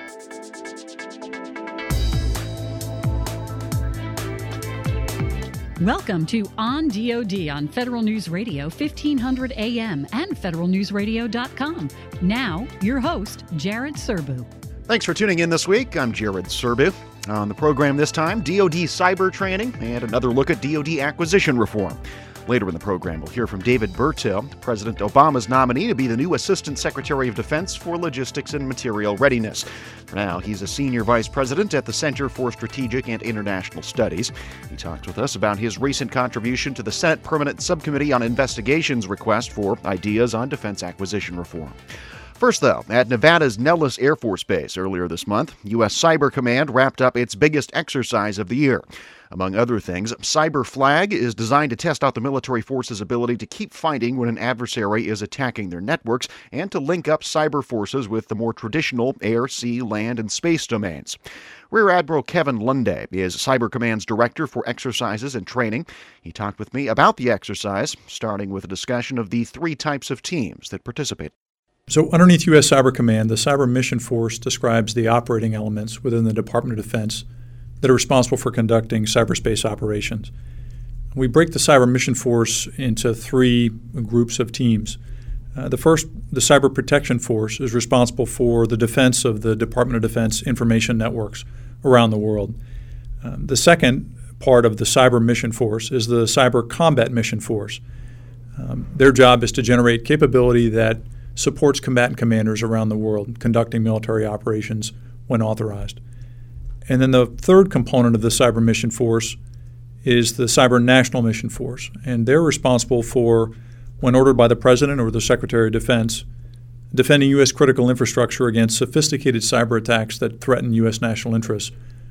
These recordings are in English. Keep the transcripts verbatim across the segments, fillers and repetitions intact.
Welcome to On D O D on Federal News Radio fifteen hundred A M and federal news radio dot com. Now, your host, Jared Serbu. Thanks for tuning in this week. I'm Jared Serbu. On the program this time, D O D cyber training and another look at D O D acquisition reform. Later in the program, we'll hear from David Bertil, President Obama's nominee to be the new Assistant Secretary of Defense for Logistics and Material Readiness. For now, he's a Senior Vice President at the Center for Strategic and International Studies. He talked with us about his recent contribution to the Senate Permanent Subcommittee on Investigation's request for ideas on defense acquisition reform. First, though, at Nevada's Nellis Air Force Base earlier this month, U S Cyber Command wrapped up its biggest exercise of the year. Among other things, Cyber Flag is designed to test out the military force's ability to keep fighting when an adversary is attacking their networks and to link up cyber forces with the more traditional air, sea, land, and space domains. Rear Admiral Kevin Lunde is Cyber Command's Director for Exercises and Training. He talked with me about the exercise, starting with a discussion of the three types of teams that participate. So underneath U S Cyber Command, the Cyber Mission Force describes the operating elements within the Department of Defense that are responsible for conducting cyberspace operations. We break the Cyber Mission Force into three groups of teams. Uh, the first, the Cyber Protection Force, is responsible for the defense of the Department of Defense information networks around the world. Um, the second part of the Cyber Mission Force is the Cyber Combat Mission Force. Um, their job is to generate capability that supports combatant commanders around the world conducting military operations when authorized. And then the third component of the Cyber Mission Force is the Cyber National Mission Force, and they're responsible for, when ordered by the President or the Secretary of Defense, defending U S critical infrastructure against sophisticated cyber attacks that threaten U S national interests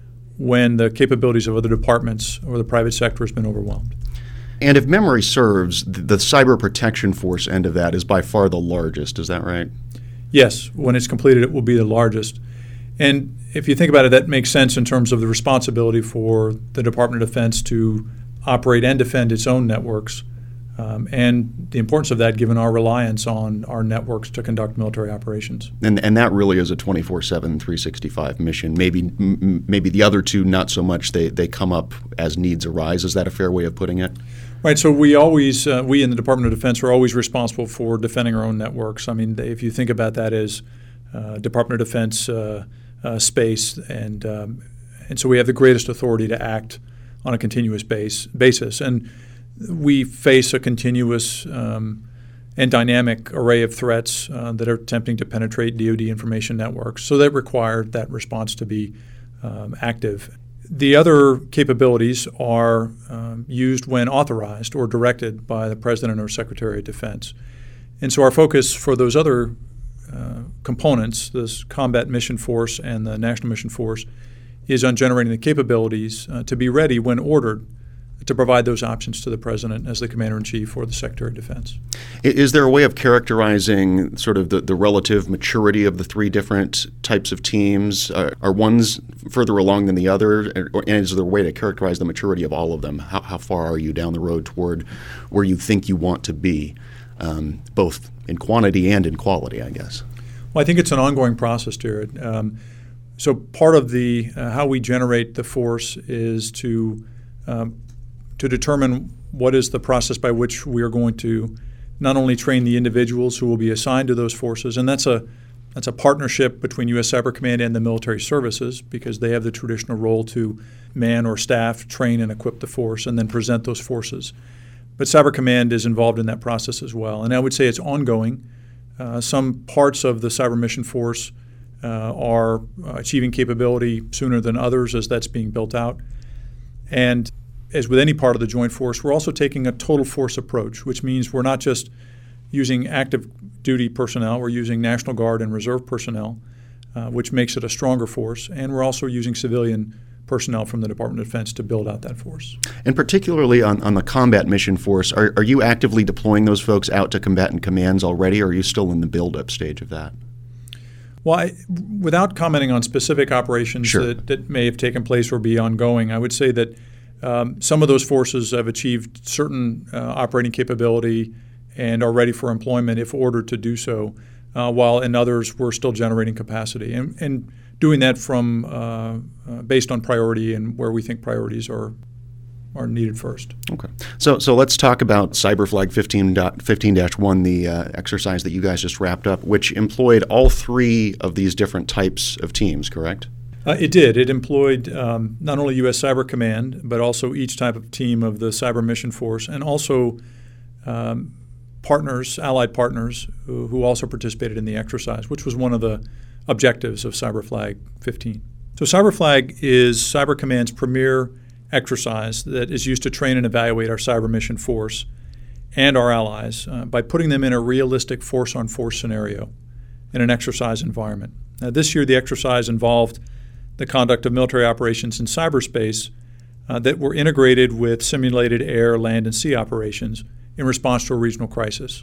when the capabilities of other departments or the private sector has been overwhelmed. And if memory serves, the Cyber Protection Force end of that is by far the largest. Is that right? Yes. When it's completed, it will be the largest. And if you think about it, that makes sense in terms of the responsibility for the Department of Defense to operate and defend its own networks, um, and the importance of that given our reliance on our networks to conduct military operations. And and that really is a twenty-four seven, three sixty-five mission. Maybe m- maybe the other two, not so much. They, they come up as needs arise. Is that a fair way of putting it? Right. So we always, uh, we in the Department of Defense are always responsible for defending our own networks. I mean, if you think about that as uh, Department of Defense uh, uh, space, and um, and so we have the greatest authority to act on a continuous base basis. And we face a continuous um, and dynamic array of threats uh, that are attempting to penetrate D O D information networks. So that require that response to be um, active. The other capabilities are um, used when authorized or directed by the President or Secretary of Defense. And so our focus for those other uh, components, this Combat Mission Force and the National Mission Force, is on generating the capabilities uh, to be ready when ordered to provide those options to the President as the Commander-in-Chief or the Secretary of Defense. Is there a way of characterizing sort of the, the relative maturity of the three different types of teams? Uh, are ones further along than the other? Or, and is there a way to characterize the maturity of all of them? How, how far are you down the road toward where you think you want to be, um, both in quantity and in quality, I guess? Well, I think it's an ongoing process, Jared. Um, so part of the uh, how we generate the force is to um, to determine what is the process by which we are going to not only train the individuals who will be assigned to those forces, and that's a that's a partnership between U S Cyber Command and the military services, because they have the traditional role to man or staff, train and equip the force, and then present those forces. But Cyber Command is involved in that process as well. And I would say it's ongoing. Uh, some parts of the Cyber Mission Force uh, are achieving capability sooner than others as that's being built out. And as with any part of the Joint Force, we're also taking a total force approach, which means we're not just using active duty personnel, we're using National Guard and Reserve personnel, uh, which makes it a stronger force, and we're also using civilian personnel from the Department of Defense to build out that force. And particularly on, on the Combat Mission Force, are, are you actively deploying those folks out to combatant commands already, or are you still in the build-up stage of that? Well, I, without commenting on specific operations sure. that, that may have taken place or be ongoing, I would say that Um, some of those forces have achieved certain uh, operating capability and are ready for employment if ordered to do so. uh, while in others we're still generating capacity. And, and doing that from uh, uh, based on priority and where we think priorities are are needed first. Okay. So so let's talk about CyberFlag fifteen dash one, the uh, exercise that you guys just wrapped up, which employed all three of these different types of teams, correct? Uh, it did. It employed um, not only U S Cyber Command, but also each type of team of the Cyber Mission Force, and also um, partners, allied partners, who, who also participated in the exercise, which was one of the objectives of CyberFlag fifteen. So CyberFlag is Cyber Command's premier exercise that is used to train and evaluate our cyber mission force and our allies uh, by putting them in a realistic force-on-force scenario in an exercise environment. Now, this year, the exercise involved the conduct of military operations in cyberspace uh, that were integrated with simulated air, land, and sea operations in response to a regional crisis.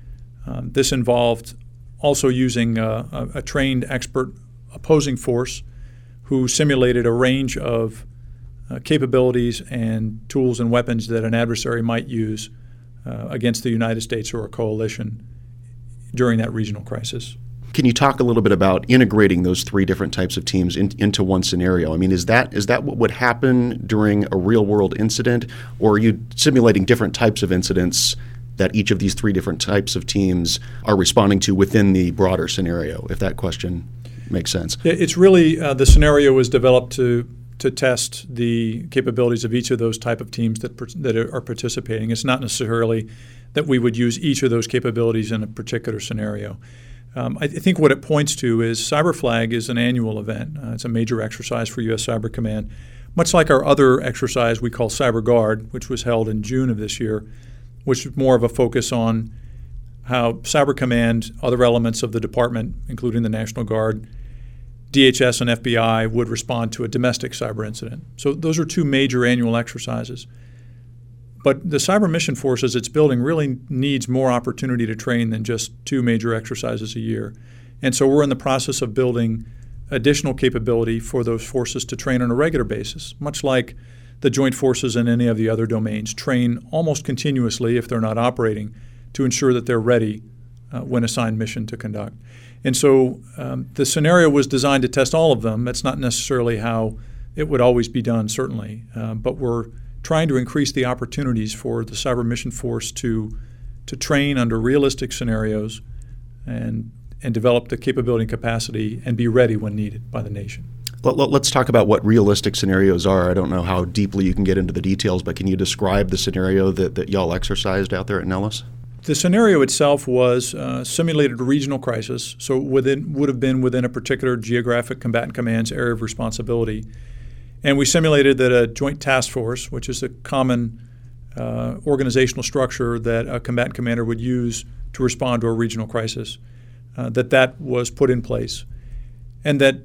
Um, this involved also using uh, a, a trained expert opposing force who simulated a range of Uh, capabilities and tools and weapons that an adversary might use uh, against the United States or a coalition during that regional crisis. Can you talk a little bit about integrating those three different types of teams in, into one scenario? I mean, is that is that what would happen during a real-world incident, or are you simulating different types of incidents that each of these three different types of teams are responding to within the broader scenario, if that question makes sense? It's really, uh, the scenario was developed to to test the capabilities of each of those type of teams that that are participating. It's not necessarily that we would use each of those capabilities in a particular scenario. Um, I th- think what it points to is CyberFlag is an annual event. Uh, it's a major exercise for U S Cyber Command, much like our other exercise we call CyberGuard, which was held in June of this year, which is more of a focus on how Cyber Command, other elements of the department, including the National Guard, D H S and F B I, would respond to a domestic cyber incident. So those are two major annual exercises. But the Cyber Mission Force, as it's building, really needs more opportunity to train than just two major exercises a year. And so we're in the process of building additional capability for those forces to train on a regular basis, much like the joint forces in any of the other domains train almost continuously, if they're not operating, to ensure that they're ready uh, when assigned mission to conduct. And so um, the scenario was designed to test all of them. That's not necessarily how it would always be done, certainly. Uh, but we're trying to increase the opportunities for the Cyber Mission Force to to train under realistic scenarios and and develop the capability and capacity and be ready when needed by the nation. Let's talk about what realistic scenarios are. I don't know how deeply you can get into the details, but can you describe the scenario that, that y'all exercised out there at Nellis? The scenario itself was uh, simulated a regional crisis, so within would have been within a particular geographic combatant command's area of responsibility. And we simulated that a joint task force, which is a common uh, organizational structure that a combatant commander would use to respond to a regional crisis, uh, that that was put in place. And that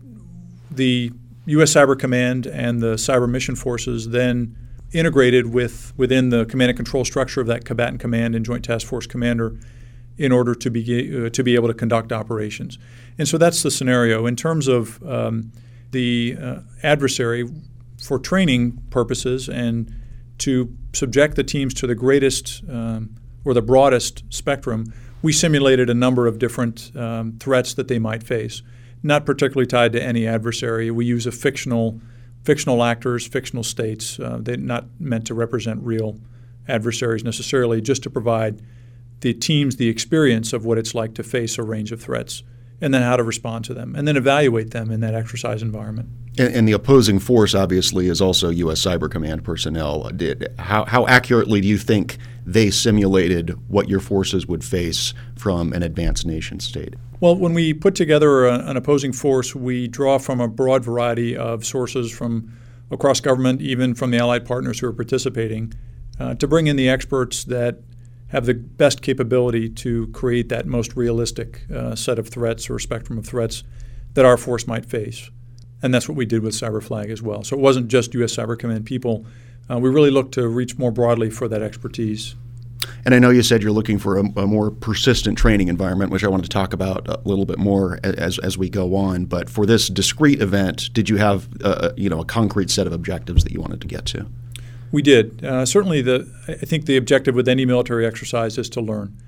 the U S Cyber Command and the Cyber Mission Forces then integrated with within the command and control structure of that combatant command and joint task force commander in order to be uh, to be able to conduct operations. And so that's the scenario. In terms of um, the uh, adversary, for training purposes and to subject the teams to the greatest um, or the broadest spectrum, we simulated a number of different um, threats that they might face, not particularly tied to any adversary. We use a fictional fictional actors, fictional states. Uh, they're not meant to represent real adversaries necessarily, just to provide the teams the experience of what it's like to face a range of threats and then how to respond to them and then evaluate them in that exercise environment. And, and the opposing force, obviously, is also U S Cyber Command personnel. Did, how, how accurately do you think they simulated what your forces would face from an advanced nation state? Well, when we put together a, an opposing force, we draw from a broad variety of sources from across government, even from the allied partners who are participating, uh, to bring in the experts that have the best capability to create that most realistic uh, set of threats or spectrum of threats that our force might face. And that's what we did with CyberFlag as well. So it wasn't just U S Cyber Command people. Uh, we really looked to reach more broadly for that expertise. And I know you said you're looking for a, a more persistent training environment, which I wanted to talk about a little bit more as as we go on. But for this discrete event, did you have uh, you know a concrete set of objectives that you wanted to get to? We did. Uh, certainly, the I think the objective with any military exercise is to learn.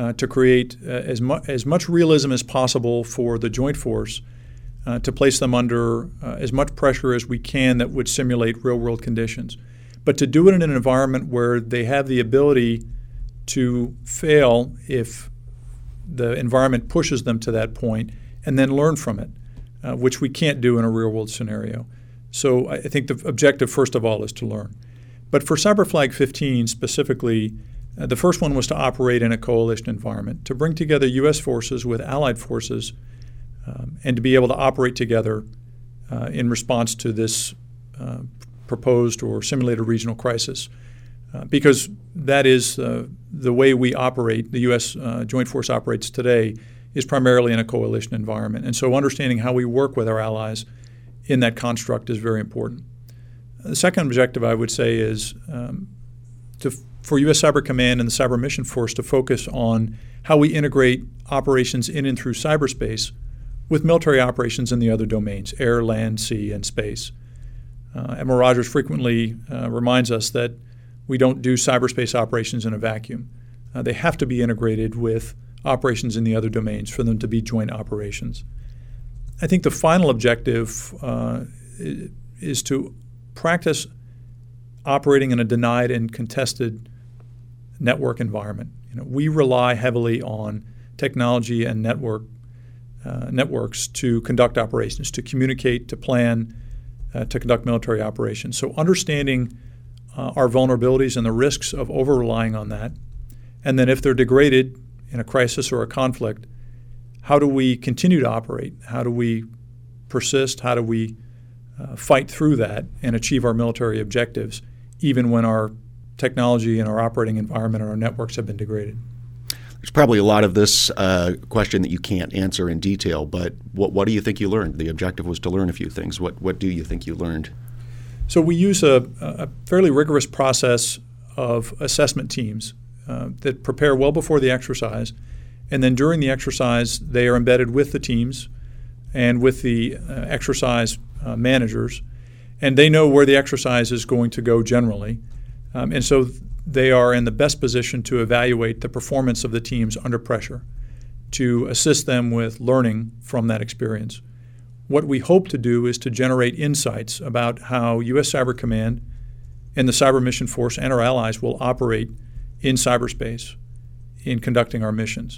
uh, to create uh, as, mu- as much realism as possible for the Joint Force uh, to place them under uh, as much pressure as we can that would simulate real-world conditions. But to do it in an environment where they have the ability to fail if the environment pushes them to that point, and then learn from it, uh, which we can't do in a real-world scenario. So I think the objective, first of all, is to learn. But for CyberFlag fifteen specifically, uh, the first one was to operate in a coalition environment, to bring together U S forces with allied forces, um, and to be able to operate together uh, in response to this uh, proposed or simulated regional crisis. Uh, because that is uh, the way we operate, the U S uh, Joint Force operates today, is primarily in a coalition environment. And so understanding how we work with our allies in that construct is very important. The second objective, I would say, is um, to, for U S Cyber Command and the Cyber Mission Force to focus on how we integrate operations in and through cyberspace with military operations in the other domains, air, land, sea, and space. Uh, Admiral Rogers frequently uh, reminds us that we don't do cyberspace operations in a vacuum. Uh, they have to be integrated with operations in the other domains for them to be joint operations. I think the final objective uh, is to practice operating in a denied and contested network environment. You know, we rely heavily on technology and network uh, networks to conduct operations, to communicate, to plan, uh, to conduct military operations. So understanding uh, our vulnerabilities and the risks of over-relying on that, and then if they're degraded in a crisis or a conflict, how do we continue to operate? How do we persist? How do we uh, fight through that and achieve our military objectives, even when our technology and our operating environment and our networks have been degraded? There's probably a lot of this uh, question that you can't answer in detail, but what, what do you think you learned? The objective was to learn a few things. What, what do you think you learned? So we use a, a fairly rigorous process of assessment teams uh, that prepare well before the exercise. And then during the exercise, they are embedded with the teams and with the uh, exercise uh, managers, and they know where the exercise is going to go generally. Um, and so they are in the best position to evaluate the performance of the teams under pressure, to assist them with learning from that experience. What we hope to do is to generate insights about how U S Cyber Command and the Cyber Mission Force and our allies will operate in cyberspace in conducting our missions.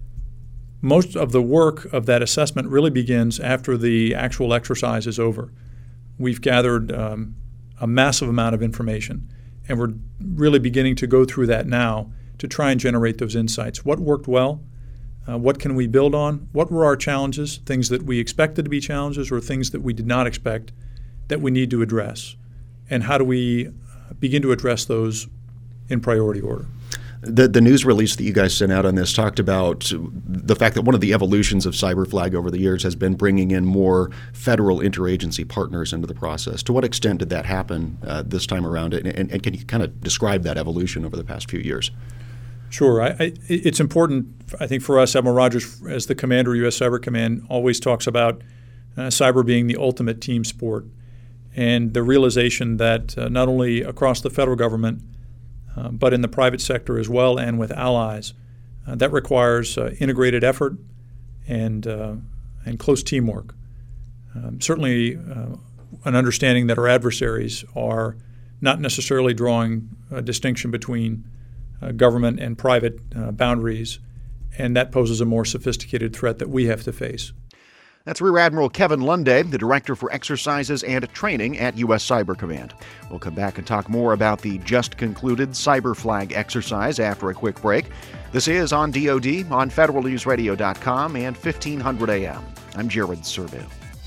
Most of the work of that assessment really begins after the actual exercise is over. We've gathered um, a massive amount of information, and we're really beginning to go through that now to try and generate those insights. What worked well? Uh, what can we build on? What were our challenges, things that we expected to be challenges or things that we did not expect that we need to address? And how do we begin to address those in priority order? The, the news release that you guys sent out on this talked about the fact that one of the evolutions of CyberFlag over the years has been bringing in more federal interagency partners into the process. To what extent did that happen uh, this time around? And, and, and can you kind of describe that evolution over the past few years? Sure. I, I, it's important, I think, for us. Admiral Rogers, as the commander of U S Cyber Command, always talks about uh, cyber being the ultimate team sport, and the realization that uh, not only across the federal government, uh, but in the private sector as well and with allies, uh, that requires uh, integrated effort and, uh, and close teamwork. Um, certainly uh, an understanding that our adversaries are not necessarily drawing a distinction between Uh, government and private uh, boundaries, and that poses a more sophisticated threat that we have to face. That's Rear Admiral Kevin Lunde, the Director for Exercises and Training at U S Cyber Command. We'll come back and talk more about the just concluded CyberFlag exercise after a quick break. This is On D O D on Federal News Radio dot com and fifteen hundred A M. I'm Jared Serbu.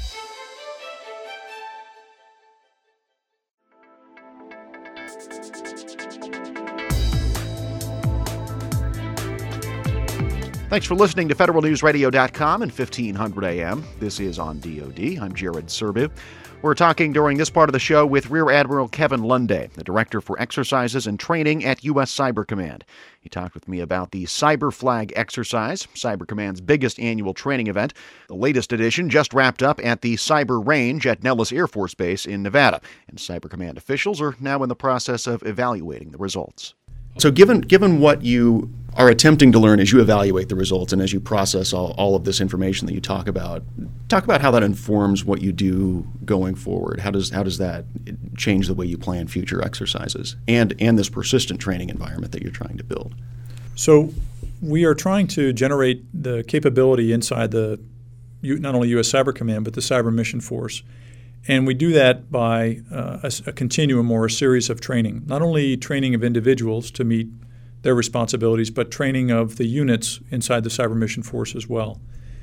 Thanks for listening to Federal News Radio dot com and fifteen hundred A M. This is On D O D. I'm Jared Serbu. We're talking during this part of the show with Rear Admiral Kevin Lunde, the Director for Exercises and Training at U S Cyber Command. He talked with me about the CyberFlag exercise, Cyber Command's biggest annual training event. The latest edition just wrapped up at the Cyber Range at Nellis Air Force Base in Nevada, and Cyber Command officials are now in the process of evaluating the results. So given given what you are attempting to learn as you evaluate the results and as you process all, all of this information that you talk about, talk about how that informs what you do going forward. How does how does that change the way you plan future exercises and, and this persistent training environment that you're trying to build? So we are trying to generate the capability inside the not only U S Cyber Command but the Cyber Mission Force. And we do that by uh, a, a continuum or a series of training, not only training of individuals to meet their responsibilities, but training of the units inside the Cyber Mission Force as well.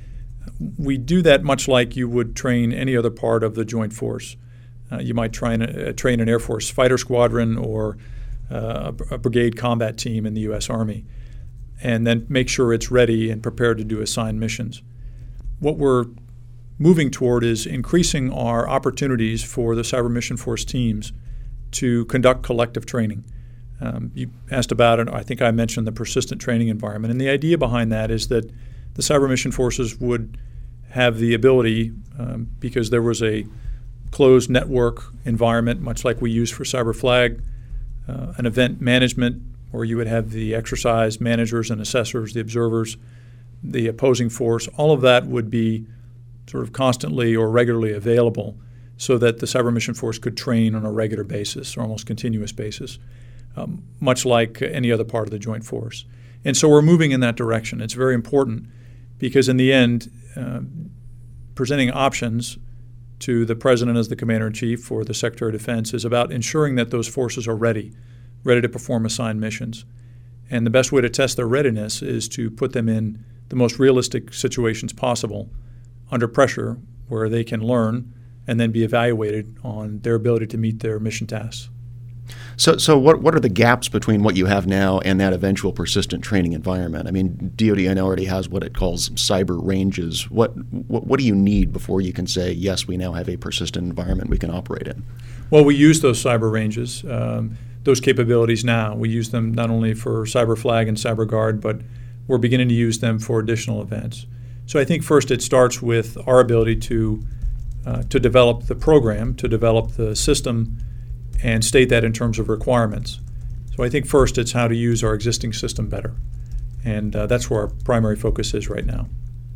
We do that much like you would train any other part of the Joint Force. Uh, you might try and, uh, train an Air Force fighter squadron or uh, a brigade combat team in the U S Army, and then make sure it's ready and prepared to do assigned missions. What we're moving toward is increasing our opportunities for the Cyber Mission Force teams to conduct collective training. Um, you asked about it. I think I mentioned the persistent training environment. And the idea behind that is that the Cyber Mission Forces would have the ability, um, because there was a closed network environment, much like we use for Cyber Flag, uh, an event management where you would have the exercise managers and assessors, the observers, the opposing force. All of that would be sort of constantly or regularly available so that the Cyber Mission Force could train on a regular basis or almost continuous basis, um, much like any other part of the Joint Force. And so we're moving in that direction. It's very important because in the end, uh, presenting options to the President as the Commander-in-Chief or the Secretary of Defense is about ensuring that those forces are ready, ready to perform assigned missions. And the best way to test their readiness is to put them in the most realistic situations possible under pressure where they can learn and then be evaluated on their ability to meet their mission tasks. So so what what are the gaps between what you have now and that eventual persistent training environment? I mean, D O D I know already has what it calls cyber ranges. What, what what do you need before you can say, yes, we now have a persistent environment we can operate in? Well, we use those cyber ranges, um, those capabilities now. We use them not only for Cyber Flag and Cyber Guard, but we're beginning to use them for additional events. So I think first it starts with our ability to uh, to develop the program, to develop the system, and state that in terms of requirements. So I think first it's how to use our existing system better. And uh, that's where our primary focus is right now.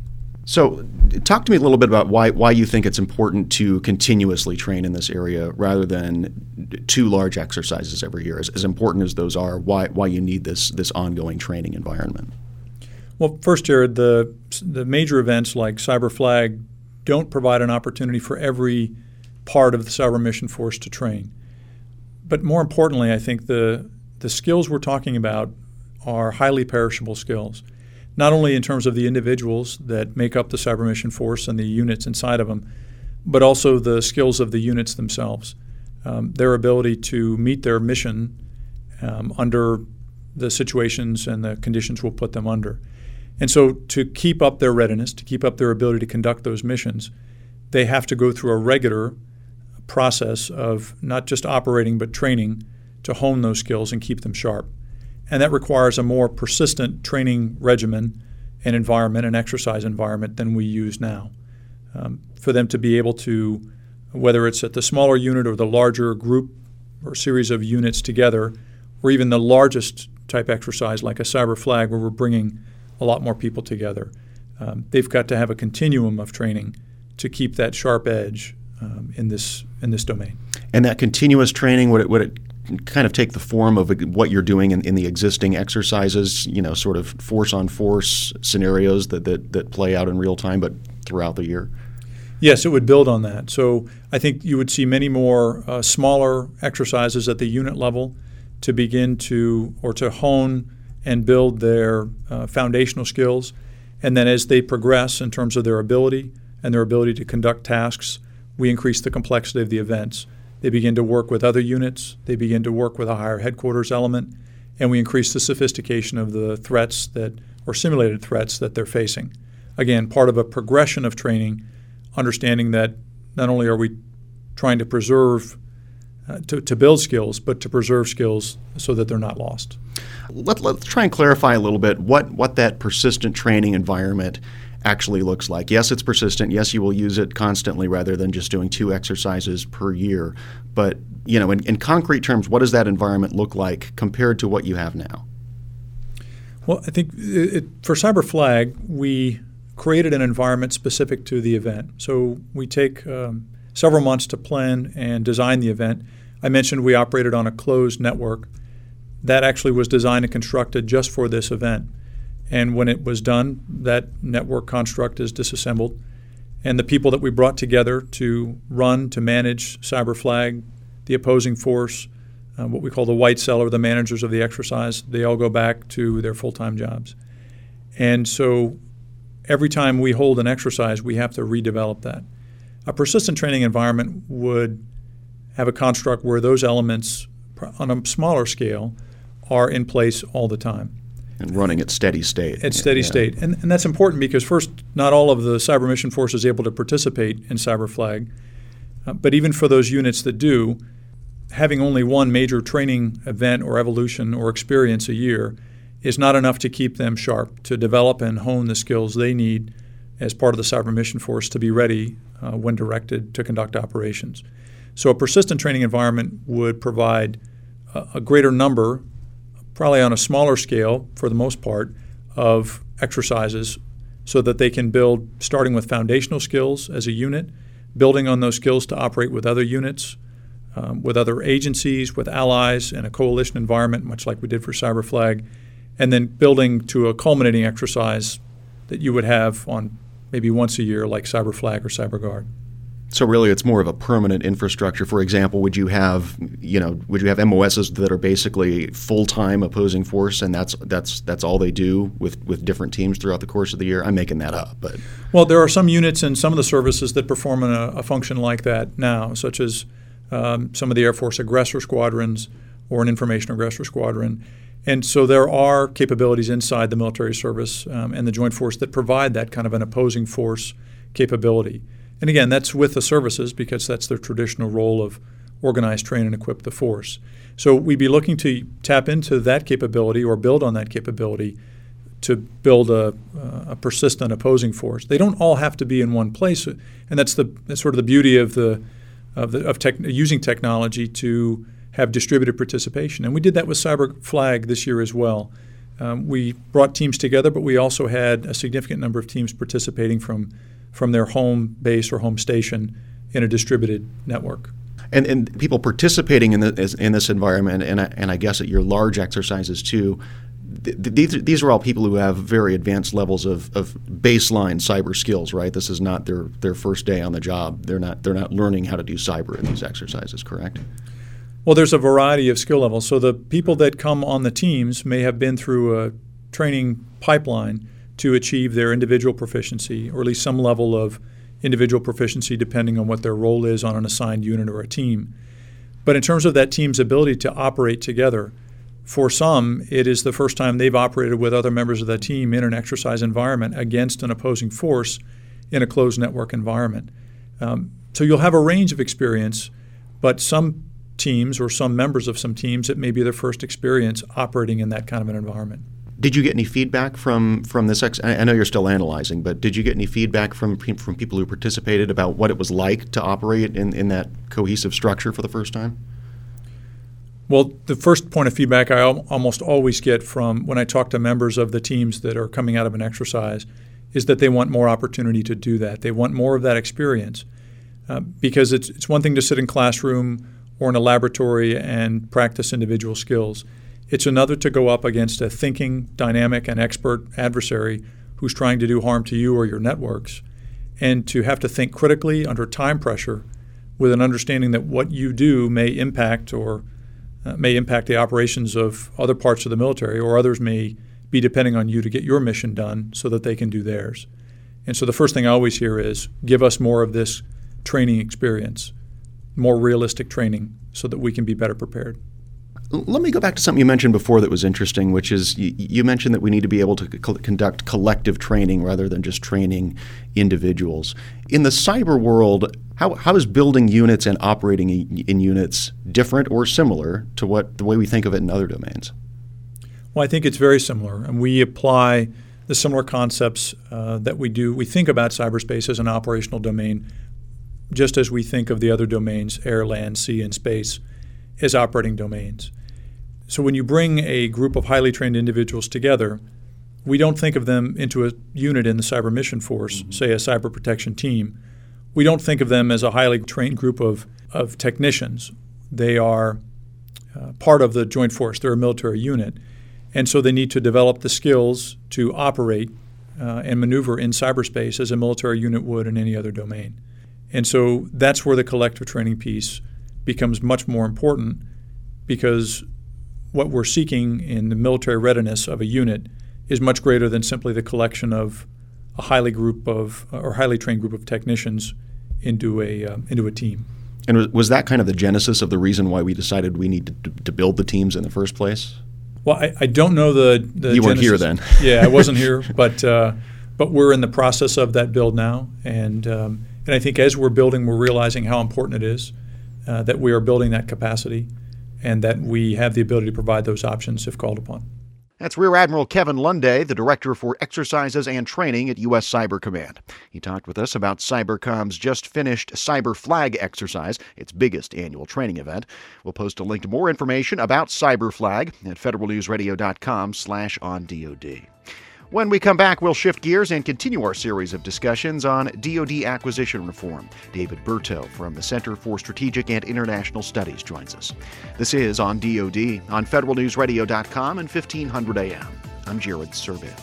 So talk to me a little bit about why why you think it's important to continuously train in this area rather than two large exercises every year. As, as important as those are, why why you need this this ongoing training environment. Well, first, Jared, the the major events like Cyber Flag don't provide an opportunity for every part of the Cyber Mission Force to train. But more importantly, I think the the skills we're talking about are highly perishable skills, not only in terms of the individuals that make up the Cyber Mission Force and the units inside of them, but also the skills of the units themselves, um, their ability to meet their mission um, under the situations and the conditions we'll put them under. And so to keep up their readiness, to keep up their ability to conduct those missions, they have to go through a regular process of not just operating but training to hone those skills and keep them sharp. And that requires a more persistent training regimen and environment and exercise environment than we use now. Um, for them to be able to, whether it's at the smaller unit or the larger group or series of units together, or even the largest type exercise like a Cyber Flag where we're bringing a lot more people together. Um, they've got to have a continuum of training to keep that sharp edge um, in this in this domain. And that continuous training, would it, would it kind of take the form of what you're doing in, in the existing exercises, you know, sort of force-on-force scenarios that, that, that play out in real time but throughout the year? Yes, it would build on that. So I think you would see many more uh, smaller exercises at the unit level to begin to, or to hone and build their uh, foundational skills. And then as they progress in terms of their ability and their ability to conduct tasks, we increase the complexity of the events. They begin to work with other units. They begin to work with a higher headquarters element. And we increase the sophistication of the threats that, or simulated threats that they're facing. Again, part of a progression of training, understanding that not only are we trying to preserve Uh, to, to build skills, but to preserve skills so that they're not lost. Let, let's try and clarify a little bit what, what that persistent training environment actually looks like. Yes, it's persistent. Yes, you will use it constantly rather than just doing two exercises per year. But, you know, in, in concrete terms, what does that environment look like compared to what you have now? Well, I think it, for CyberFlag, we created an environment specific to the event. So we take um, several months to plan and design the event. I mentioned we operated on a closed network. That actually was designed and constructed just for this event. And when it was done, that network construct is disassembled. And the people that we brought together to run, to manage CyberFlag, the opposing force, uh, what we call the white cell, or the managers of the exercise, they all go back to their full-time jobs. And so every time we hold an exercise, we have to redevelop that. A persistent training environment would have a construct where those elements on a smaller scale are in place all the time. And running at steady state. At steady yeah. state. And, and that's important because, first, not all of the cyber mission force is able to participate in CyberFlag. Uh, but even for those units that do, having only one major training event or evolution or experience a year is not enough to keep them sharp, to develop and hone the skills they need as part of the cyber mission force to be ready uh, when directed to conduct operations. So a persistent training environment would provide a, a greater number, probably on a smaller scale for the most part, of exercises so that they can build, starting with foundational skills as a unit, building on those skills to operate with other units, um, with other agencies, with allies in a coalition environment, much like we did for CyberFlag, and then building to a culminating exercise that you would have on maybe once a year like CyberFlag or CyberGuard. So really, it's more of a permanent infrastructure. For example, would you have, you know, would you have M O Ss that are basically full-time opposing force, and that's that's that's all they do with, with different teams throughout the course of the year? I'm making that up, but well, there are some units and some of the services that perform in a, a function like that now, such as um, some of the Air Force aggressor squadrons or an information aggressor squadron. And so there are capabilities inside the military service um, and the Joint Force that provide that kind of an opposing force capability. And again, that's with the services because that's their traditional role of organize, train, and equip the force. So we'd be looking to tap into that capability or build on that capability to build a, uh, a persistent opposing force. They don't all have to be in one place, and that's the that's sort of the beauty of the of the of tech, using technology to have distributed participation. And we did that with CyberFlag this year as well. Um, we brought teams together, but we also had a significant number of teams participating from from their home base or home station in a distributed network. And, and people participating in, the, in this environment, and I, and I guess at your large exercises too, th- these, these are all people who have very advanced levels of, of baseline cyber skills, right? This is not their, their first day on the job. They're not, they're not learning how to do cyber in these exercises, correct? Well, there's a variety of skill levels. So the people that come on the teams may have been through a training pipeline to achieve their individual proficiency, or at least some level of individual proficiency depending on what their role is on an assigned unit or a team. But in terms of that team's ability to operate together, for some, it is the first time they've operated with other members of the team in an exercise environment against an opposing force in a closed network environment. Um, so you'll have a range of experience, but some teams or some members of some teams, it may be their first experience operating in that kind of an environment. Did you get any feedback from, from this? Ex- I know you're still analyzing, but did you get any feedback from from people who participated about what it was like to operate in, in that cohesive structure for the first time? Well, the first point of feedback I al- almost always get from when I talk to members of the teams that are coming out of an exercise is that they want more opportunity to do that. They want more of that experience uh, because it's it's one thing to sit in classroom or in a laboratory and practice individual skills. It's another to go up against a thinking, dynamic, and expert adversary who's trying to do harm to you or your networks, and to have to think critically under time pressure with an understanding that what you do may impact or uh, may impact the operations of other parts of the military, or others may be depending on you to get your mission done so that they can do theirs. And so the first thing I always hear is, give us more of this training experience, more realistic training so that we can be better prepared. Let me go back to something you mentioned before that was interesting, which is you, you mentioned that we need to be able to co- conduct collective training rather than just training individuals. In the cyber world, how, how is building units and operating in, in units different or similar to what the way we think of it in other domains? Well, I think it's very similar, and we apply the similar concepts uh, that we do. We think about cyberspace as an operational domain, just as we think of the other domains, air, land, sea, and space, as operating domains. So when you bring a group of highly trained individuals together, we don't think of them into a unit in the Cyber Mission Force, mm-hmm. say a cyber protection team. We don't think of them as a highly trained group of, of technicians. They are uh, part of the Joint Force. They're a military unit. And so they need to develop the skills to operate uh, and maneuver in cyberspace as a military unit would in any other domain. And so that's where the collective training piece becomes much more important, because what we're seeking in the military readiness of a unit is much greater than simply the collection of a highly group of or highly trained group of technicians into a um, into a team. And was, was that kind of the genesis of the reason why we decided we needed to, to build the teams in the first place? Well, I, I don't know the, the you weren't genesis. here then. Yeah, I wasn't here, but uh, but we're in the process of that build now, and um, and I think as we're building, we're realizing how important it is uh, that we are building that capacity, and that we have the ability to provide those options if called upon. That's Rear Admiral Kevin Lunday, the Director for Exercises and Training at U S Cyber Command. He talked with us about Cybercom's just finished Cyber Flag exercise, its biggest annual training event. We'll post a link to more information about Cyber Flag at federalnewsradio.com slash on DoD. When we come back, we'll shift gears and continue our series of discussions on D O D acquisition reform. David Berteau from the Center for Strategic and International Studies joins us. This is On D O D on federal news radio dot com and fifteen hundred A M. I'm Jared Serbiv.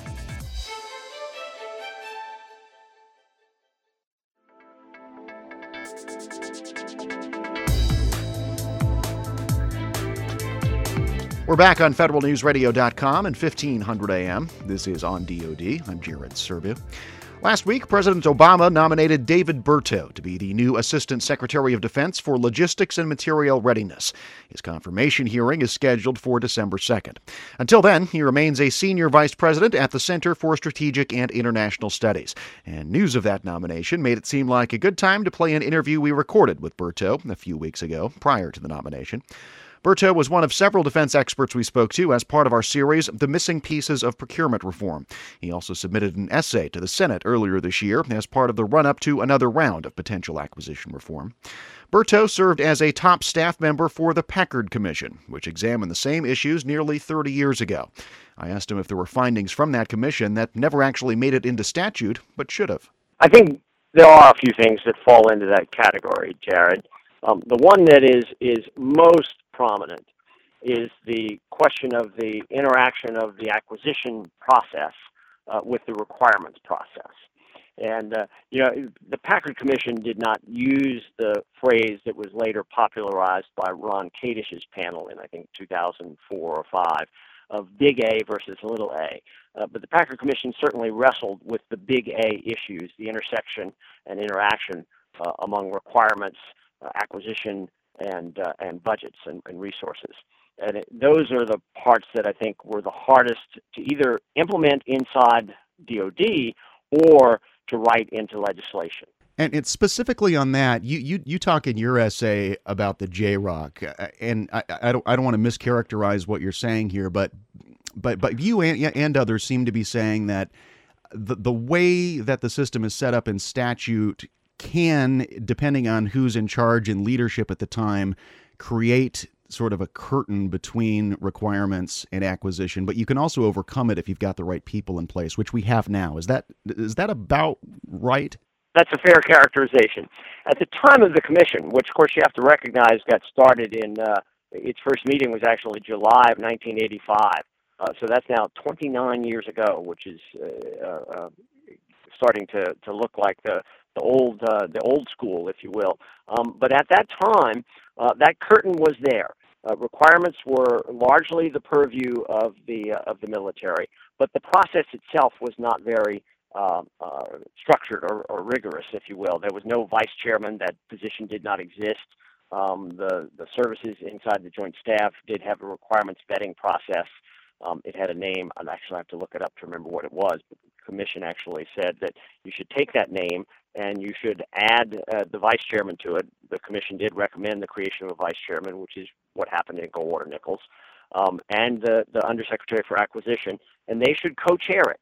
We're back on federal news radio dot com and fifteen hundred A M. This is On D O D. I'm Jared Serbiv. Last week, President Obama nominated David Berteau to be the new Assistant Secretary of Defense for Logistics and Material Readiness. His confirmation hearing is scheduled for December second. Until then, he remains a Senior Vice President at the Center for Strategic and International Studies. And news of that nomination made it seem like a good time to play an interview we recorded with Berteau a few weeks ago, prior to the nomination. Berteau was one of several defense experts we spoke to as part of our series, The Missing Pieces of Procurement Reform. He also submitted an essay to the Senate earlier this year as part of the run-up to another round of potential acquisition reform. Berteau served as a top staff member for the Packard Commission, which examined the same issues nearly thirty years ago. I asked him if there were findings from that commission that never actually made it into statute, but should have. I think there are a few things that fall into that category, Jared. Um, the one that is is most prominent is the question of the interaction of the acquisition process uh, with the requirements process. And, uh, you know, the Packard Commission did not use the phrase that was later popularized by Ron Kadish's panel in, I think, two thousand four or five, of big A versus little a. Uh, but the Packard Commission certainly wrestled with the big A issues, the intersection and interaction uh, among requirements, uh, acquisition, and uh, and budgets and, and resources. And it, those are the parts that I think were the hardest to either implement inside D O D or to write into legislation. And it's specifically on that, you you you talk in your essay about the J ROC, uh, and I, I don't I don't want to mischaracterize what you're saying here, but but but you and, and others seem to be saying that the the way that the system is set up in statute can, depending on who's in charge and leadership at the time, create sort of a curtain between requirements and acquisition, but you can also overcome it if you've got the right people in place, which we have now. Is that is that about right? That's a fair characterization. At the time of the commission, which of course you have to recognize got started in, uh, its first meeting was actually July of nineteen eighty-five. Uh, so that's now twenty-nine years ago, which is uh, uh, starting to, to look like the the old uh, the old school, if you will. Um, but at that time, uh, that curtain was there. Uh, requirements were largely the purview of the uh, of the military, but the process itself was not very uh, uh, structured or, or rigorous, if you will. There was no vice chairman. That position did not exist. Um, the the services inside the Joint Staff did have a requirements vetting process. Um, it had a name. I'd actually have to look it up to remember what it was. But the commission actually said that you should take that name and you should add uh, the vice chairman to it. The commission did recommend the creation of a vice chairman, which is what happened in Goldwater Nichols, um, and the, the undersecretary for acquisition, and they should co-chair it.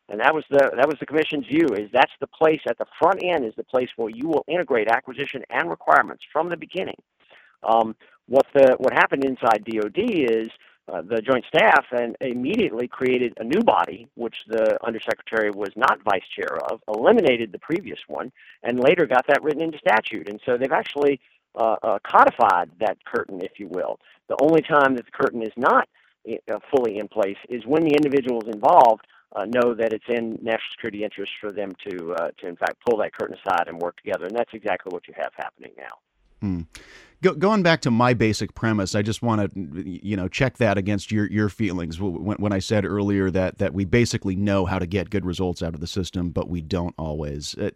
And that was the that was the Commission's view, is that's the place at the front end is the place where you will integrate acquisition and requirements from the beginning. Um, what the what happened inside D O D is uh, the Joint Staff and immediately created a new body, which the Undersecretary was not vice chair of, eliminated the previous one, and later got that written into statute. And so they've actually uh, uh, codified that curtain, if you will. The only time that the curtain is not uh, fully in place is when the individuals involved Uh, know that it's in national security interest for them to, uh, to in fact, pull that curtain aside and work together. And that's exactly what you have happening now. Hmm. Go, going back to my basic premise, I just want to, you know, check that against your, your feelings when, when I said earlier that, that we basically know how to get good results out of the system, but we don't always. Uh,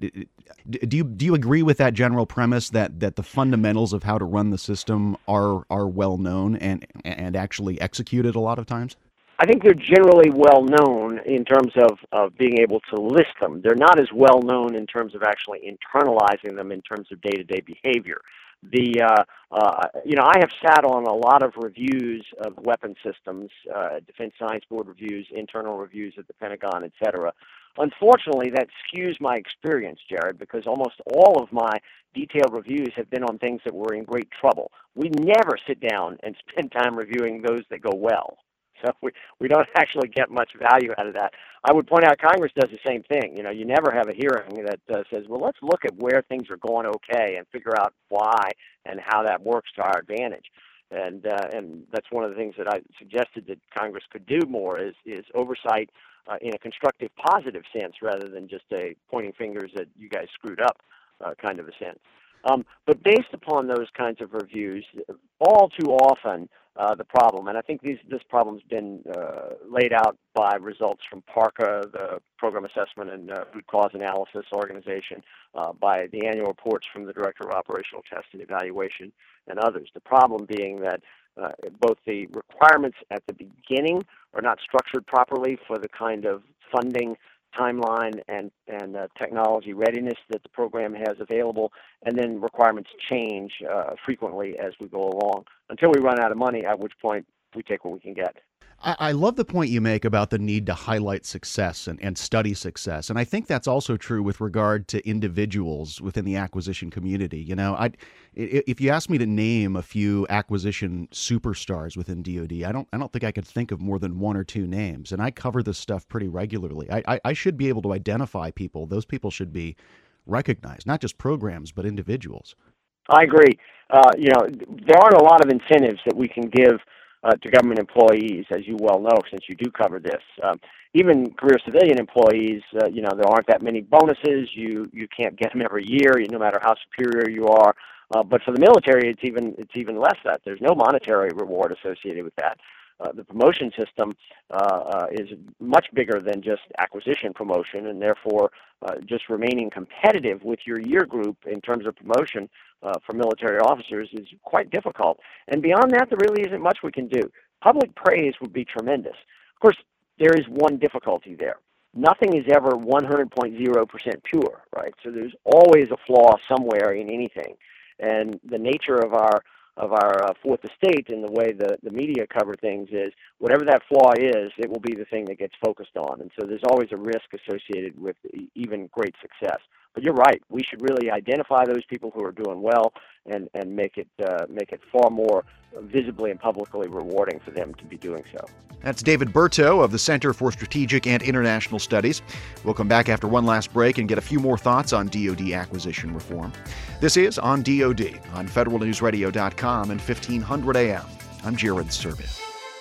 do you do you agree with that general premise that, that the fundamentals of how to run the system are are well known and and actually executed a lot of times? I think they're generally well known in terms of, of being able to list them. They're not as well known in terms of actually internalizing them in terms of day-to-day behavior. The uh, uh, you know, I have sat on a lot of reviews of weapon systems, uh, Defense Science Board reviews, internal reviews at the Pentagon, et cetera. Unfortunately, that skews my experience, Jared, because almost all of my detailed reviews have been on things that were in great trouble. We never sit down and spend time reviewing those that go well. So we, we don't actually get much value out of that. I would point out Congress does the same thing. You know, you never have a hearing that uh, says, well, let's look at where things are going okay and figure out why and how that works to our advantage. And uh, and that's one of the things that I suggested that Congress could do more is, is oversight uh, in a constructive, positive sense rather than just a pointing fingers that you guys screwed up uh, kind of a sense. Um, but based upon those kinds of reviews, all too often uh, the problem, and I think these, this problem's been uh, laid out by results from PARCA, the Program Assessment and uh, Root Cause Analysis Organization, uh, by the annual reports from the Director of Operational Test and Evaluation, and others. The problem being that uh, both the requirements at the beginning are not structured properly for the kind of funding timeline and, and uh, technology readiness that the program has available, and then requirements change uh, frequently as we go along until we run out of money, at which point we take what we can get. I, I love the point you make about the need to highlight success and, and study success. And I think that's also true with regard to individuals within the acquisition community. You know, I, if you ask me to name a few acquisition superstars within D O D, I don't I don't think I could think of more than one or two names. And I cover this stuff pretty regularly. I, I, I should be able to identify people. Those people should be recognized, not just programs, but individuals. I agree. Uh, you know, there aren't a lot of incentives that we can give Uh, to government employees, as you well know, since you do cover this. Um, even career civilian employees, uh, you know, there aren't that many bonuses. You you can't get them every year, no matter how superior you are. Uh, but for the military, it's even it's even less that. There's no monetary reward associated with that. Uh, the promotion system uh, uh, is much bigger than just acquisition promotion, and therefore uh, just remaining competitive with your year group in terms of promotion uh, for military officers is quite difficult. And beyond that, there really isn't much we can do. Public praise would be tremendous. Of course, there is one difficulty there. Nothing is ever one hundred point zero percent pure, right? So there's always a flaw somewhere in anything. And the nature of our of our uh, fourth estate and the way the, the media cover things is whatever that flaw is, it will be the thing that gets focused on. And so there's always a risk associated with even great success. But you're right. We should really identify those people who are doing well and, and make it uh, make it far more visibly and publicly rewarding for them to be doing so. That's David Berteau of the Center for Strategic and International Studies. We'll come back after one last break and get a few more thoughts on D O D acquisition reform. This is On D O D on Federal News Radio dot com and fifteen hundred A M. I'm Jared Serbiff.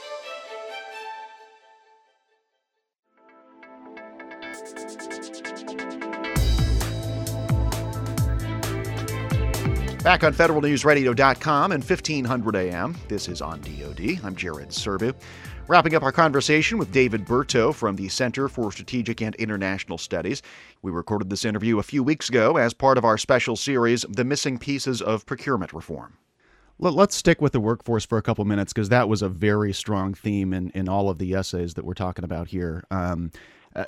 Back on Federal News Radio dot com and fifteen hundred A M. This is On D O D. I'm Jared Serbiff. Wrapping up our conversation with David Berteau from the Center for Strategic and International Studies. We recorded this interview a few weeks ago as part of our special series, The Missing Pieces of Procurement Reform. Let's stick with the workforce for a couple minutes, because that was a very strong theme in, in all of the essays that we're talking about here. Um, Uh,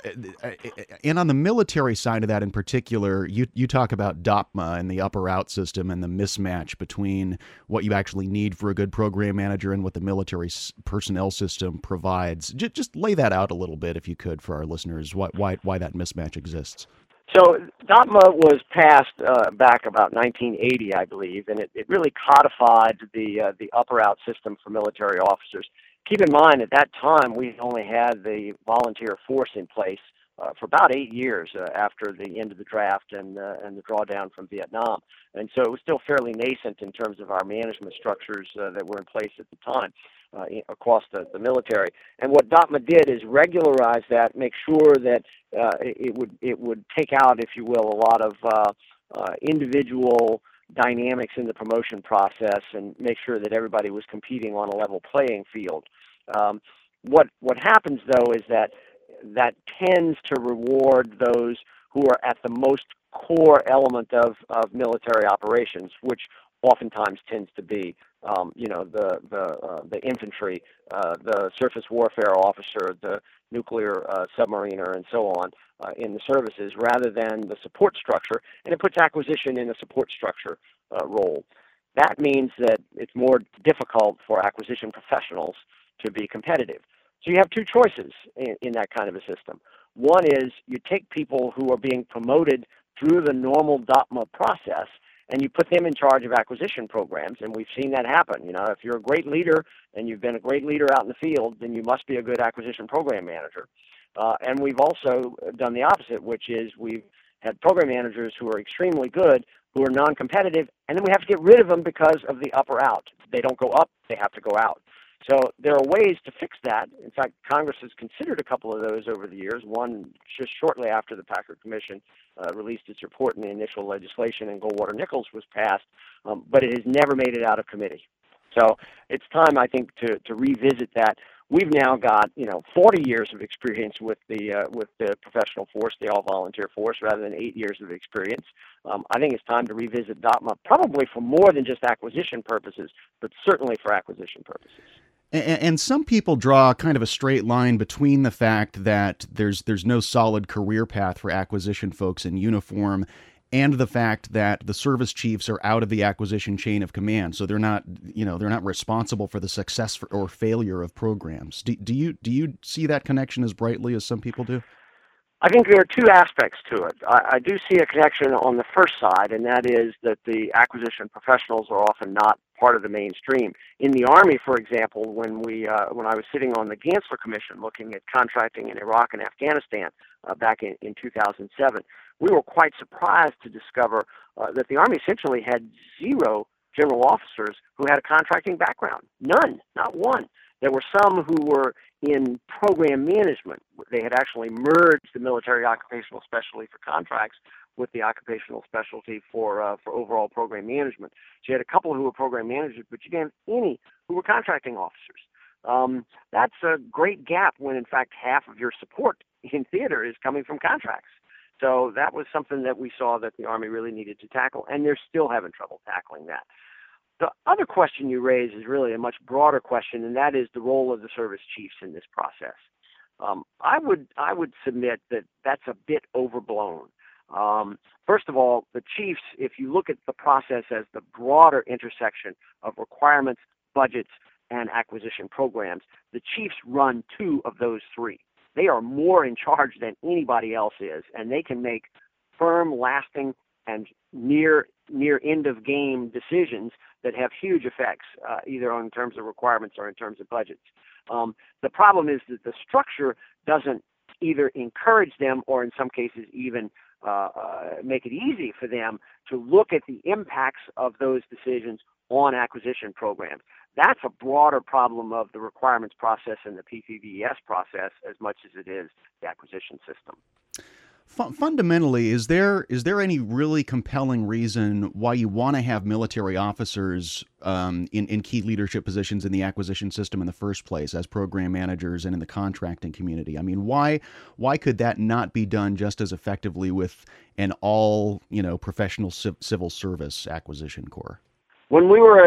and on the military side of that in particular, you, you talk about D O P M A and the up-or-out system and the mismatch between what you actually need for a good program manager and what the military s- personnel system provides. J- just lay that out a little bit, if you could, for our listeners, why, why, why that mismatch exists. So D O P M A was passed uh, back about nineteen eighty, I believe, and it, it really codified the uh, the up-or-out system for military officers. Keep in mind, at that time, we only had the volunteer force in place uh, for about eight years uh, after the end of the draft and uh, and the drawdown from Vietnam. And so it was still fairly nascent in terms of our management structures uh, that were in place at the time uh, in, across the, the military. And what D O P M A did is regularize that, make sure that uh, it, it would it would take out, if you will, a lot of uh, uh, individual dynamics in the promotion process and make sure that everybody was competing on a level playing field. Um, what what happens, though, is that that tends to reward those who are at the most core element of, of military operations, which oftentimes tends to be, um, you know, the the uh, the infantry, uh, the surface warfare officer, the nuclear uh, submariner, and so on uh, in the services, rather than the support structure. And it puts acquisition in a support structure uh, role. That means that it's more difficult for acquisition professionals to be competitive. So you have two choices in, in that kind of a system. One is you take people who are being promoted through the normal D O P M A process, and you put them in charge of acquisition programs, and we've seen that happen. You know, if you're a great leader and you've been a great leader out in the field, then you must be a good acquisition program manager. Uh, and we've also done the opposite, which is we've had program managers who are extremely good, who are non-competitive, and then we have to get rid of them because of the up or out. They don't go up, they have to go out. So there are ways to fix that. In fact, Congress has considered a couple of those over the years, one just shortly after the Packard Commission uh, released its report in the initial legislation and Goldwater-Nichols was passed, um, but it has never made it out of committee. So it's time, I think, to, to revisit that. We've now got, you know, forty years of experience with the uh, with the professional force, the all-volunteer force, rather than eight years of experience. Um, I think it's time to revisit D O P M A, probably for more than just acquisition purposes, but certainly for acquisition purposes. And some people draw kind of a straight line between the fact that there's there's no solid career path for acquisition folks in uniform and the fact that the service chiefs are out of the acquisition chain of command. So they're not, you know, they're not responsible for the success for, or failure of programs. Do, do you do you see that connection as brightly as some people do? I think there are two aspects to it. I, I do see a connection on the first side, and that is that the acquisition professionals are often not part of the mainstream. In the Army, for example, when we uh, when I was sitting on the Gansler Commission looking at contracting in Iraq and Afghanistan uh, back in, in two thousand seven, we were quite surprised to discover uh, that the Army essentially had zero general officers who had a contracting background. None, not one. There were some who were in program management. They had actually merged the military occupational specialty for contracts with the occupational specialty for uh, for overall program management. So you had a couple who were program managers, but you didn't have any who were contracting officers. Um, that's a great gap when, in fact, half of your support in theater is coming from contracts. So that was something that we saw that the Army really needed to tackle, and they're still having trouble tackling that. The other question you raise is really a much broader question, and that is the role of the service chiefs in this process. Um, I would I would submit that that's a bit overblown. Um, first of all, the chiefs, if you look at the process as the broader intersection of requirements, budgets, and acquisition programs, the chiefs run two of those three. They are more in charge than anybody else is, and they can make firm, lasting, and near near end of game decisions that have huge effects, uh, either in terms of requirements or in terms of budgets. Um, the problem is that the structure doesn't either encourage them or in some cases even uh, uh, make it easy for them to look at the impacts of those decisions on acquisition programs. That's a broader problem of the requirements process and the P P V E S process as much as it is the acquisition system. Fundamentally, is there is there any really compelling reason why you want to have military officers um, in, in key leadership positions in the acquisition system in the first place, as program managers and in the contracting community? I mean, why why could that not be done just as effectively with an all, you know, professional civ- civil service acquisition corps? When we were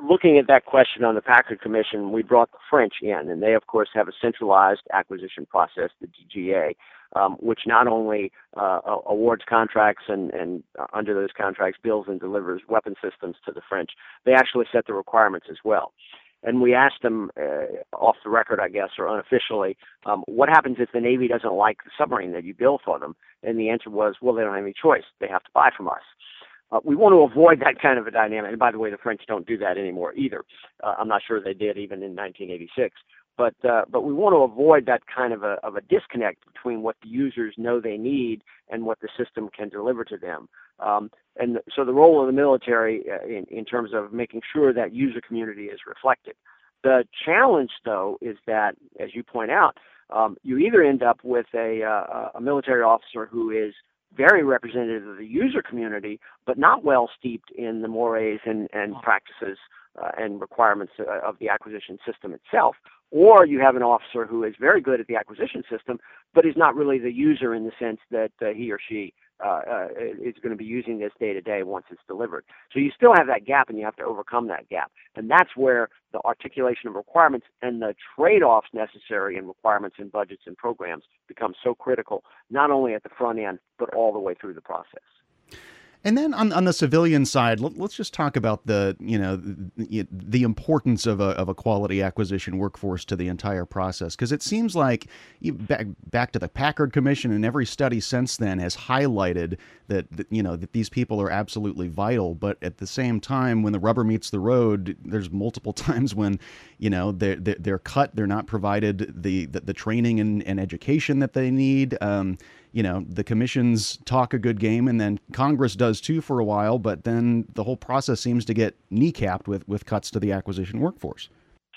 looking at that question on the Packard Commission, we brought the French in, and they, of course, have a centralized acquisition process, the D G A, um, which not only uh, awards contracts and, and uh, under those contracts builds and delivers weapon systems to the French. They actually set the requirements as well. And we asked them, uh, off the record, I guess, or unofficially, um, what happens if the Navy doesn't like the submarine that you build for them? And the answer was, well, they don't have any choice. They have to buy from us. Uh, we want to avoid that kind of a dynamic. And by the way, the French don't do that anymore either. Uh, I'm not sure they did even in nineteen eighty-six. But uh, but we want to avoid that kind of a, of a disconnect between what the users know they need and what the system can deliver to them. Um, and so the role of the military uh, in, in terms of making sure that user community is reflected. The challenge, though, is that, as you point out, um, you either end up with a, uh, a military officer who is very representative of the user community, but not well steeped in the mores and, and practices uh, and requirements uh, of the acquisition system itself. Or you have an officer who is very good at the acquisition system, but is not really the user in the sense that uh, he or she uh, uh, is going to be using this day to day once it's delivered. So you still have that gap, and you have to overcome that gap. And that's where the articulation of requirements and the trade-offs necessary in requirements and budgets and programs become so critical, not only at the front end, but all the way through the process. And then on, on the civilian side, let, let's just talk about the, you know, the, the importance of a, of a quality acquisition workforce to the entire process. Because it seems like, you, back, back to the Packard Commission, and every study since then has highlighted that, that, you know, that these people are absolutely vital. But at the same time, when the rubber meets the road, there's multiple times when, you know, they're, they're, they're cut, they're not provided the, the, the training and, and education that they need. Um, You know, the commissions talk a good game, and then Congress does too for a while, but then the whole process seems to get kneecapped with, with cuts to the acquisition workforce.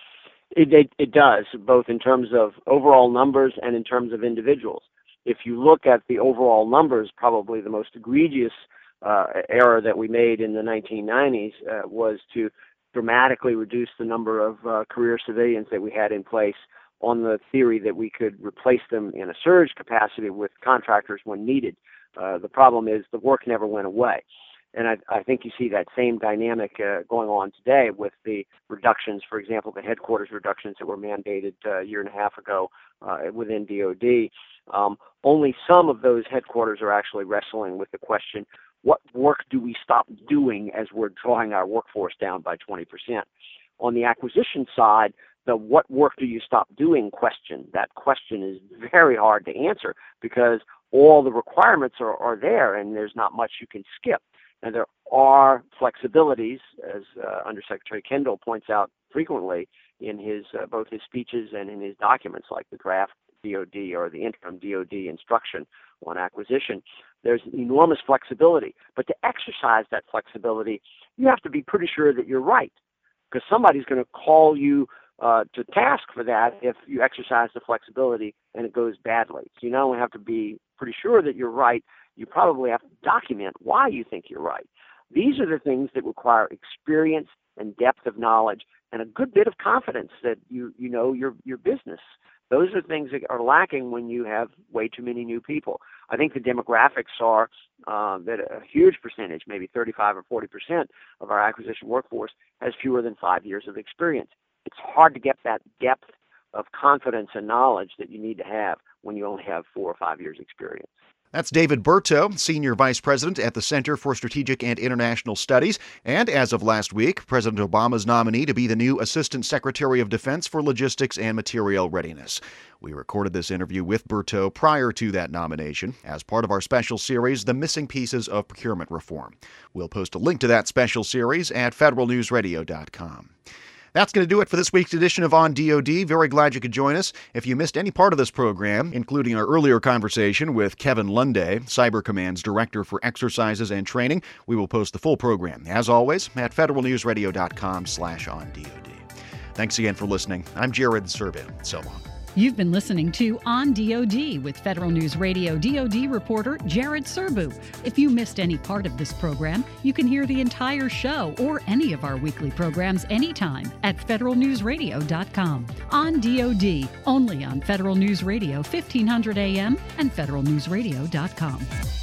It, it, it does, both in terms of overall numbers and in terms of individuals. If you look at the overall numbers, probably the most egregious uh, error that we made in the nineteen nineties uh, was to dramatically reduce the number of uh, career civilians that we had in place on the theory that we could replace them in a surge capacity with contractors when needed. Uh, the problem is the work never went away. And I, I think you see that same dynamic uh, going on today with the reductions, for example, the headquarters reductions that were mandated uh, a year and a half ago uh, within D O D. Um, only some of those headquarters are actually wrestling with the question, what work do we stop doing as we're drawing our workforce down by twenty percent? On the acquisition side, the what work do you stop doing question, that question is very hard to answer because all the requirements are, are there and there's not much you can skip. And there are flexibilities, as uh, Undersecretary Kendall points out frequently in his uh, both his speeches and in his documents like the draft D O D or the interim D O D instruction on acquisition. There's enormous flexibility. But to exercise that flexibility, you have to be pretty sure that you're right, because somebody's going to call you Uh, to task for that if you exercise the flexibility and it goes badly. So you not only have to be pretty sure that you're right, you probably have to document why you think you're right. These are the things that require experience and depth of knowledge and a good bit of confidence that you you know your your business. Those are things that are lacking when you have way too many new people. I think the demographics are uh, that a huge percentage, maybe thirty-five or forty percent of our acquisition workforce has fewer than five years of experience. It's hard to get that depth of confidence and knowledge that you need to have when you only have four or five years experience. That's David Berteau, Senior Vice President at the Center for Strategic and International Studies, and as of last week, President Obama's nominee to be the new Assistant Secretary of Defense for Logistics and Material Readiness. We recorded this interview with Berteau prior to that nomination as part of our special series, The Missing Pieces of Procurement Reform. We'll post a link to that special series at federal news radio dot com. That's going to do it for this week's edition of On D O D. Very glad you could join us. If you missed any part of this program, including our earlier conversation with Kevin Lunday, Cyber Command's Director for Exercises and Training, we will post the full program, as always, at federal news radio dot com slash on D O D. Thanks again for listening. I'm Jared Serbu. So long. You've been listening to On D O D with Federal News Radio D O D reporter Jared Serbu. If you missed any part of this program, you can hear the entire show or any of our weekly programs anytime at federal news radio dot com. On D O D, only on Federal News Radio fifteen hundred A M and federal news radio dot com.